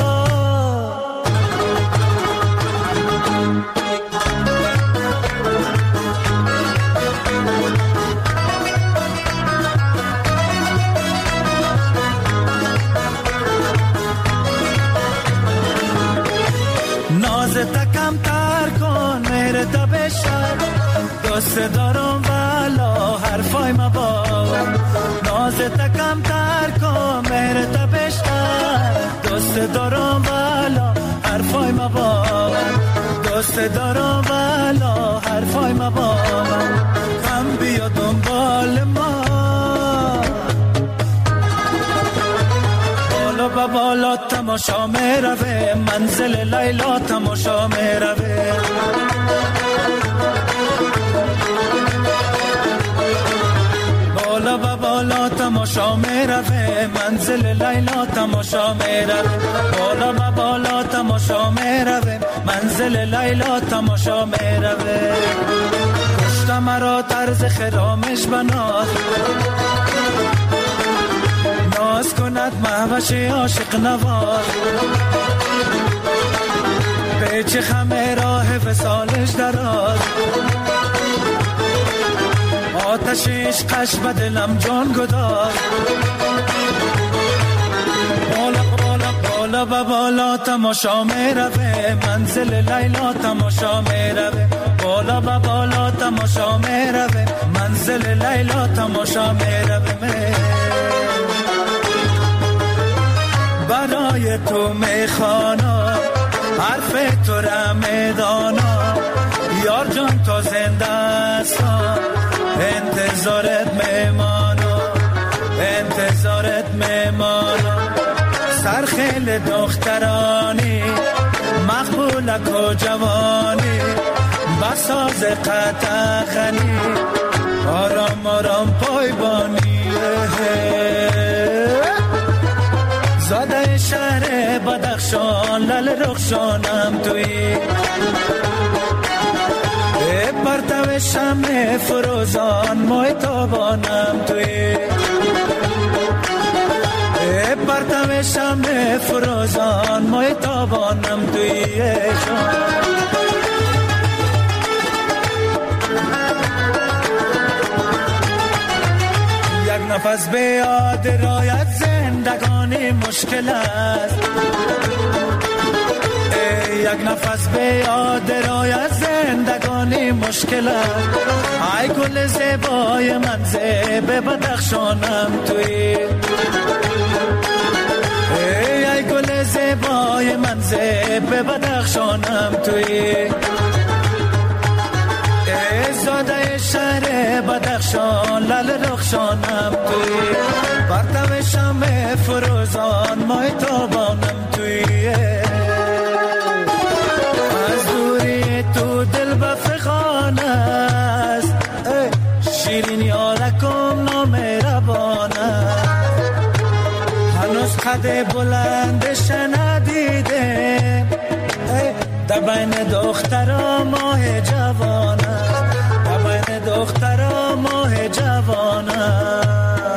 نازت کم تر کن مهرت بشر، دوست دارم والا حرفای ما باور. نازت کم تر کن مهرت بشر، دوست دارم والا حرفای ما باور، دوست دارم والا حرفای ما باور. کم بیا دنبال ما، بالا با بالا تماشا میروه، منزل لیلا تماشا میروه. بالا با بالا تماشا میروه، منزل لیلا تماشا میروه. بالا با بالا تماشا میروه، منزل لیلا تماشا میروه. کشت مرا طرز خرامش بناز، ناز کند مهوش عاشق نواز. پیچ خمه راه وصالش دراز، آتشش قش به دلم جان گداز. بالا بالا بالا و بالا تماشا می روه، منزل لیلا تماشا می روه. بالا و بالا تماشا می روه، منزل لیلا تماشا می روه. برای تو میخوانا حرف تو را میدانا، یار جان تا زنده هستم انتظارت میمانا، انتظارت میمانا. سرخیل دخترانی مقبولک و جوانی، بساز قطعخنی آرام آرام پایبانی. زاده شهر بدخشان لل رخشانم توی، پرتو شمع فروزان مای تابانم توی، پرتو شمع فروزان مای تابانم توی. یک نفس به یاد رایت زندگانی مشکل است، یک نفس به یاد رایت زندگانی مشکل است. ای گل زیبای من زیب بدخشانم توی، ای گل زیبای من زیب بدخشانم توی. زاده شهر بدخشان لل رخشانم توی، پرتو شمع فروزان مای تابانم توی. از دوری تو دل بفخان است، شیرین یارکم نامهربان است. هنوز قد بلندش ندیده، در بین دخترا ماه جوان است، در بین دخترا ماه جوان است.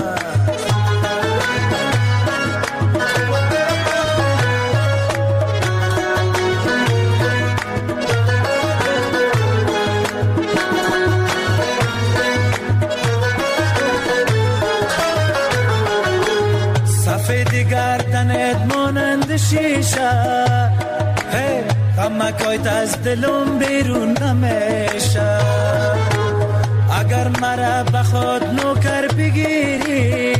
سفید گردنت مانند شیشه، غمکایت از دلم بیرون نمیشه. اگر مرا بخواد نوکر بگیری،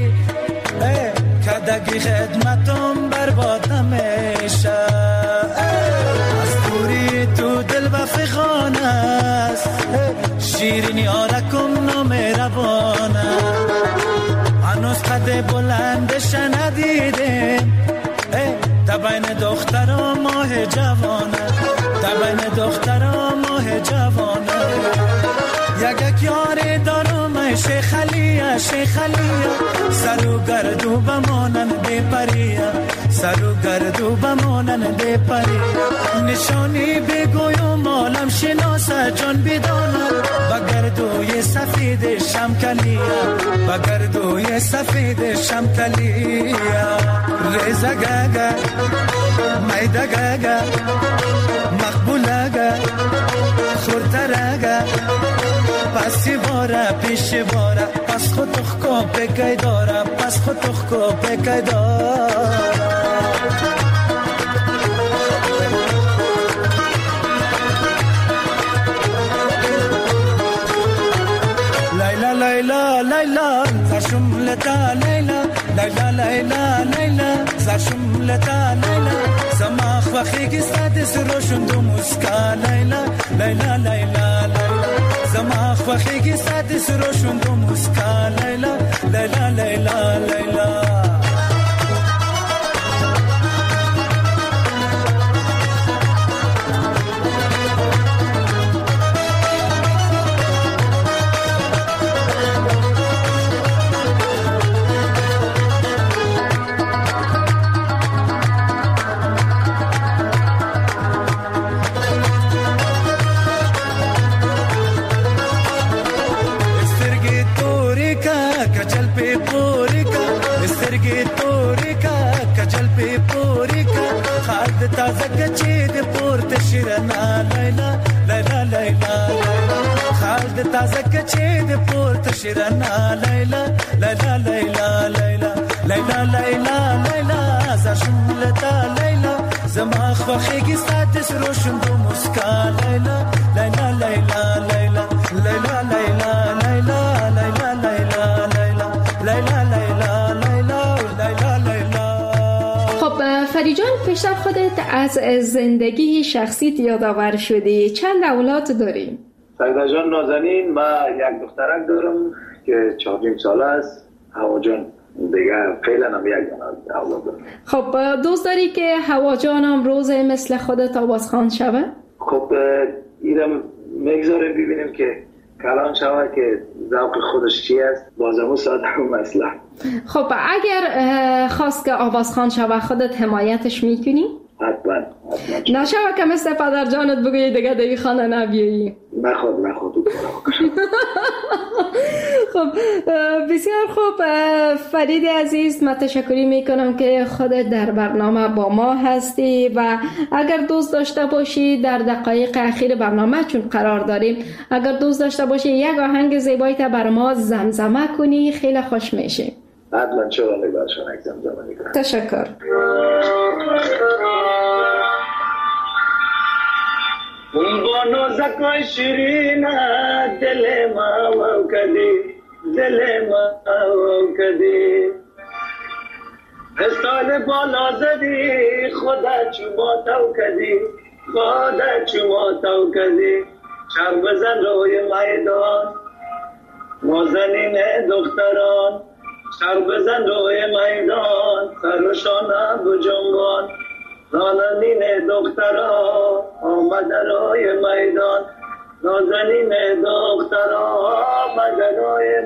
کدگی خدمتم برباد نمیشه. از دوری تو دل بفخان است، شیرین یارکم نامهربان است. هنوز قد بلندش ندیدم، در بین دخترا ماه جوانه، در بین دخترا ماه جوانه. یک یاری دارم شیخ علیه، شیخ علیه. سر و گردو بمانند پریه، سر و گردو بمانند پریه. نشانی بگویم عالم شناسه جان بدانه، بگردوی سفید شمکلیه، بگردوی سفید شمکلیه. ریزه گگه میده گگه مقبوله گه خورتره گه، پسی باره پیش باره، پس خود تخکا بگی داره، پس خود تخکا بگی داره. لیلا لیلا لیلا زشملتا لیلا، لیلا لیلا لیلا زشملتا لیلا. زما خوخیگی سادس روشن دو مسکا لیلا، لیلا لیلا لیلا. زما خوخیگی سادس روشن دو مسکا لیلا، لیلا لیلا لیلا. بچه ده پورت شیرنا لیلا لیلا لیلا لیلا لیلا لیلا لیلا زشملتا لیلا زما خوخیگی سادس روشن دو مسکا لیلا لیلا لیلا لیلا لیلا لیلا لیلا لیلا لیلا لیلا لیلا لیلا لیلا. خب فرید جان، پیشتر خودت از زندگی شخصیت یادآور شدی. چند اولاد داری؟ سعیده جان نازنین، من یک دخترک دارم که 4 ساله است. هوا جان دیگه فعلا هم یک اولاد دارم. خب دوست داری که هوا جانم روز مثل خودت آوازخوان شوه؟ خب اینم میگذاریم ببینیم که کلام شوه که ذوق خودش چی است، بازمو ساده و مسئله. خب اگر خواست که آوازخوان شوه خودت حمایتش میکنی؟ حتما. نشوه که مثل پدر جانت بگویی دیگه دیگه خانه نبیایی. نخواد خب بسیار خوب فرید عزیز، من تشکری میکنم که خودت در برنامه با ما هستی و اگر دوست داشته باشی در دقایق اخیر برنامه چون قرار داریم، اگر دوست داشته باشی یک آهنگ زیبایی تا بر ما زمزمه کنی خیلی خوش میشه. حتما چرا نگارشان یک زمزمه میکنم. تشکر. با نازکای شیرین دل ما و کدی استاد بالا زدی خدا چوما تو کدی چر بزن روی میدان نازنین دختران، چر بزن روی میدان سرشانه بجنبان نازنین دختران آمد روی میدان، نازنین دختران آمد روی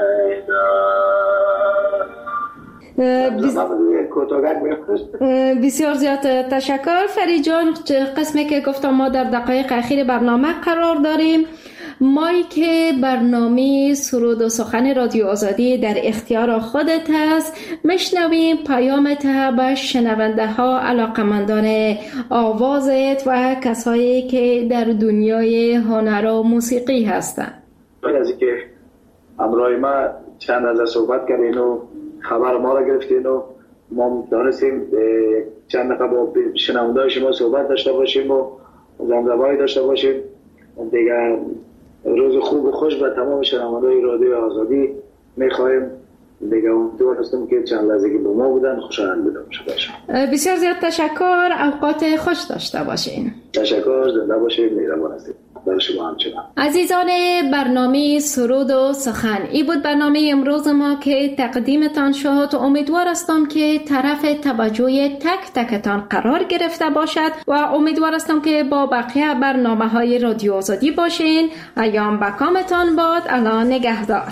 میدان. بسیار زیاد تشکر فرید جان. قسمی که گفتم ما در دقایق اخیر برنامه قرار داریم. مایی که برنامه سرود و سخن رادیو آزادی در اختیار خودت هست، میشنویم پیامت به شنونده ها، علاقمندان آوازت و کسایی که در دنیای هنر و موسیقی هستند. از اینکه همراه ما چند از صحبت کردین و خبر ما را گرفتین و ما دانستیم چند دقیقه با شنونده شما صحبت داشته باشیم و زمزمه‌ای داشته باشیم. دیگه روز خوب و خوش به تمام شنونده‌های رادیو آزادی می‌خوایم. دیگه امیدوار هستم که چند لحظه که با ما بودن خوشحال بودم. بسیار زیاد تشکر. اوقات خوش داشته باشین. تشکر. زنده باشید. مهربان هستید. برای شما همچنان. عزیزان برنامه سرود و سخن، این بود برنامه امروز ما که تقدیمتان شد. امیدوار هستم که طرف توجه تک تکتان قرار گرفته باشد و امیدوار هستم که با بقیه برنامه‌های رادیو آزادی باشین. ایام بکامتان باد. الله نگهدار.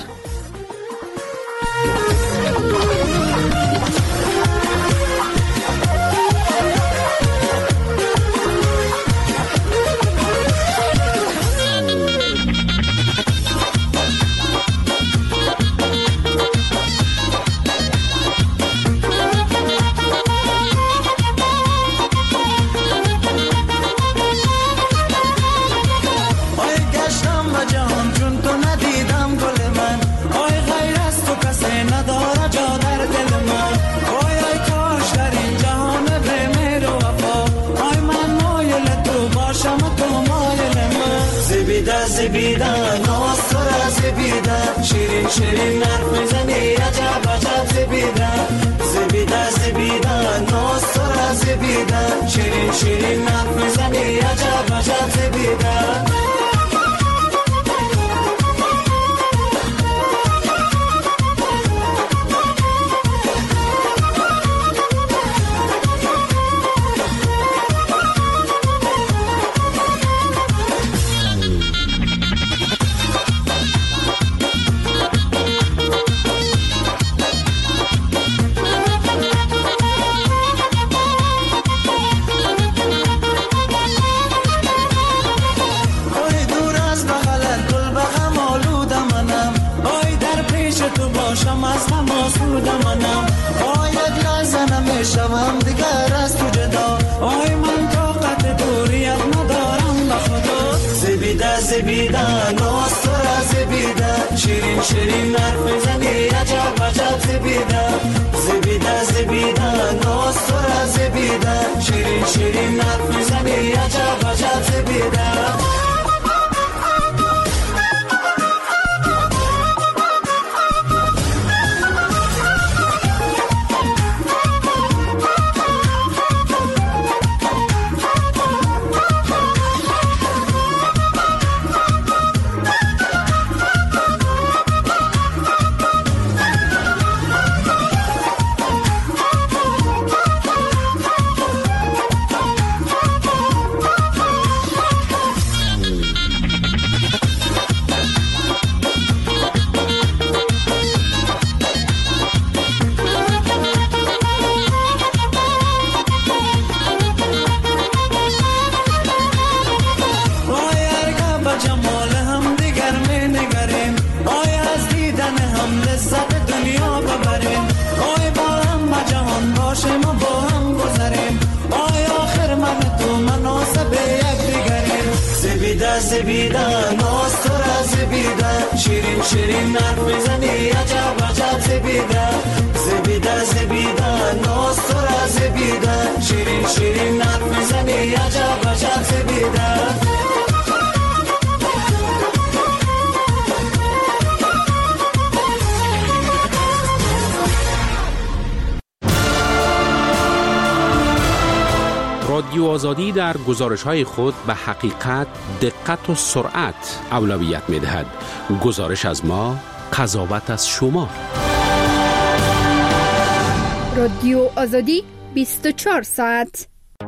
زبیدن ناصر زبیدن شیرین شیرین حرف میزنی عجب عجب زبیدن ناصر زبیدن شیرین شیرین حرف میزنی عجب عجب زبیدن. شوم دیگر از تو جدا، آی من طاقت دوریت ندارم به خدا. زبیده ناصر زبیده شیرین شیرین حرف زنی عجب عجب زبیده زبیده زبیده ناز تو را زبیده شیرین شیرین حرف زنی عجب عجب زبیده زبیده ناز تو را زبیده شیرین شیرین حرف زنی عجب عجب زبیده زبیده زبیده ناز تو را زبیده شیرین شیرین حرف زنی عجب عجب زبیده رادیو آزادی در گزارش‌های خود به حقیقت، دقت و سرعت اولویت می‌دهد. گزارش از ما، قضاوت از شما. رادیو آزادی 24 ساعت.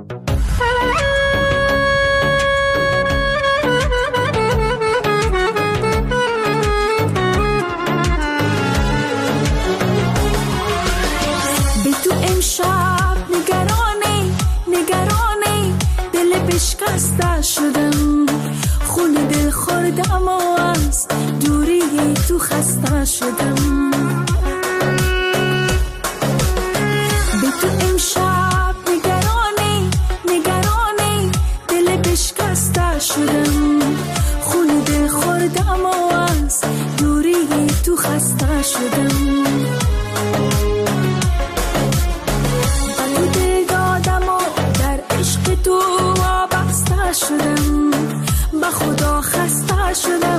به تو امشب نگرانی دل بشکسته شدم خون دل خوردم و از دوری تو خسته شدم به تو امشب نگرانی دل بشکسته شدم خون دل خوردم و از دوری تو خسته شدم شدم با خدا خسته شدم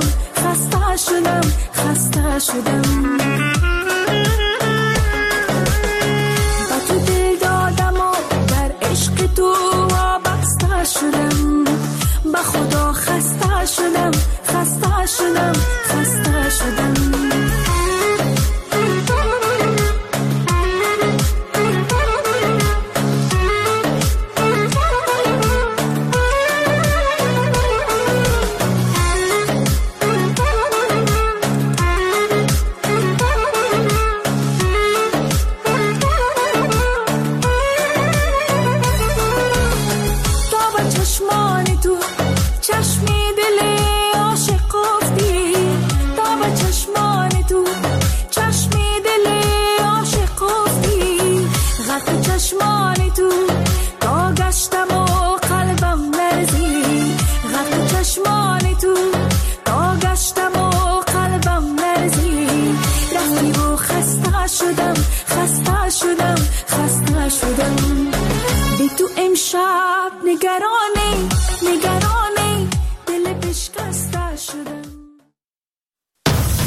با تو دل دادم و در عشق تو وابسته شدم با خدا خسته شدم